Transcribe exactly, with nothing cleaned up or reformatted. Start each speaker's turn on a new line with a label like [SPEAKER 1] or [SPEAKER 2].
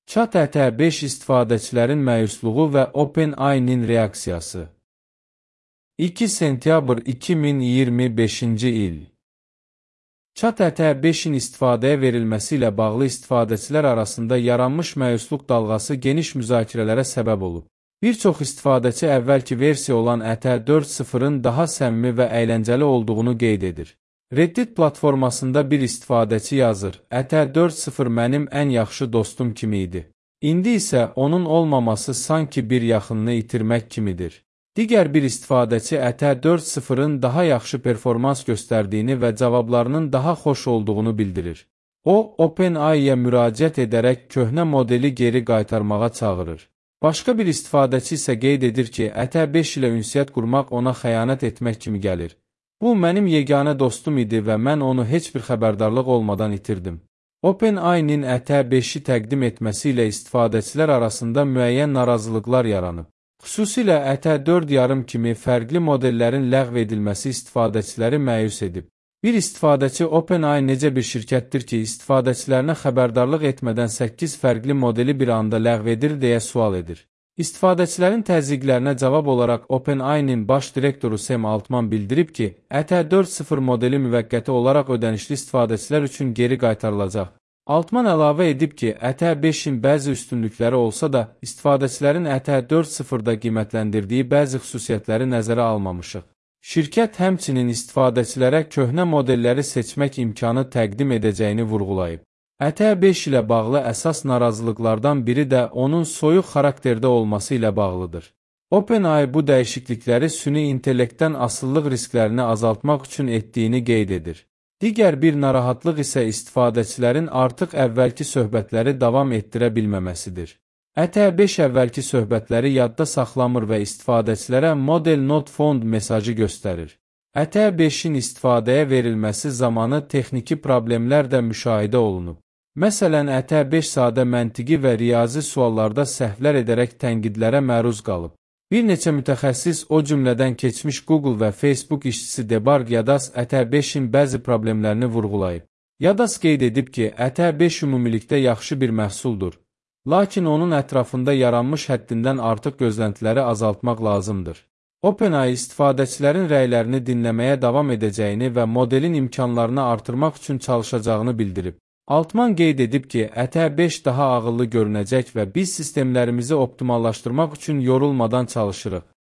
[SPEAKER 1] Chat beş istifadəçilərin məyusluğu və OpenAI-nin reaksiyası. iki sentyabr iki min iyirmi beşinci il. Chat beşin istifadəyə verilməsi ilə bağlı istifadəçilər arasında yaranmış məyusluq dalğası geniş müzakirələrə səbəb olub. Bir çox istifadəçi əvvəlki versiya olan ətə dörd nöqtə sıfırın daha səmimi və əyləncəli olduğunu qeyd edir. Reddit platformasında bir istifadəçi yazır: ətə dörd nöqtə sıfır mənim ən yaxşı dostum kimi idi. İndi isə onun olmaması sanki bir yaxınını itirmək kimidir. Digər bir istifadəçi ətə dörd nöqtə sıfırın daha yaxşı performans göstərdiyini və cavablarının daha xoş olduğunu bildirir. O, OpenAI-yə müraciət edərək köhnə modeli geri qaytarmağa çağırır. Başqa bir istifadəçi isə qeyd edir ki, ətə beş ilə ünsiyyət qurmaq ona xəyanət etmək kimi gəlir. Bu, mənim yeganə dostum idi və mən onu heç bir xəbərdarlıq olmadan itirdim. OpenAI-nin ətə beşi təqdim etməsi ilə istifadəçilər arasında müəyyən narazılıqlar yaranıb. Xüsusilə ətə dörd nöqtə sıfır kimi fərqli modellərin ləğv edilməsi istifadəçiləri məyus edib. Bir istifadəçi OpenAI necə bir şirkətdir ki, istifadəçilərinə xəbərdarlıq etmədən səkkiz fərqli modeli bir anda ləğv edir deyə sual edir. İstifadəçilərin təzyiqlərinə cavab olaraq OpenAI-nin baş direktoru Sam Altman bildirib ki, ətə dörd nöqtə sıfır modeli müvəqqəti olaraq ödənişli istifadəçilər üçün geri qaytarılacaq. Altman əlavə edib ki, ətə beşin bəzi üstünlükləri olsa da, istifadəçilərin ətə dörd nöqtə sıfırda qiymətləndirdiyi bəzi xüsusiyyətləri nəzərə almamışıq. Şirkət həmçinin istifadəçilərə köhnə modelləri seçmək imkanı təqdim edəcəyini vurğulayıb. ətə beş ilə bağlı əsas narazılıqlardan biri də onun soyuq xarakterdə olması ilə bağlıdır. OpenAI bu dəyişiklikləri süni intellektdən asıllıq risklərini azaltmaq üçün etdiyini qeyd edir. Digər bir narahatlıq isə istifadəçilərin artıq əvvəlki söhbətləri davam etdirə bilməməsidir. ətə beş əvvəlki söhbətləri yadda saxlamır və istifadəçilərə model not found mesajı göstərir. ətə beşin istifadəyə verilməsi zamanı texniki problemlər də müşahidə olunub. Məsələn, ətə beş sadə məntiqi və riyazi suallarda səhvlər edərək tənqidlərə məruz qalıb. Bir neçə mütəxəssis, o cümlədən keçmiş Google və Facebook işçisi Debarg Yadas ətə beşin bəzi problemlərini vurğulayıb. Yadas qeyd edib ki, ətə beş ümumilikdə yaxşı bir məhsuldur. Lakin onun ətrafında yaranmış həddindən artıq gözləntiləri azaltmaq lazımdır. OpenAI istifadəçilərin rəylərini dinləməyə davam edəcəyini və modelin imkanlarını artırmaq üçün çalışacağını bildirib. Altman qeyd edib ki, ətə beş daha ağıllı görünəcək və biz sistemlərimizi optimallaşdırmaq üçün yorulmadan çalışırıq.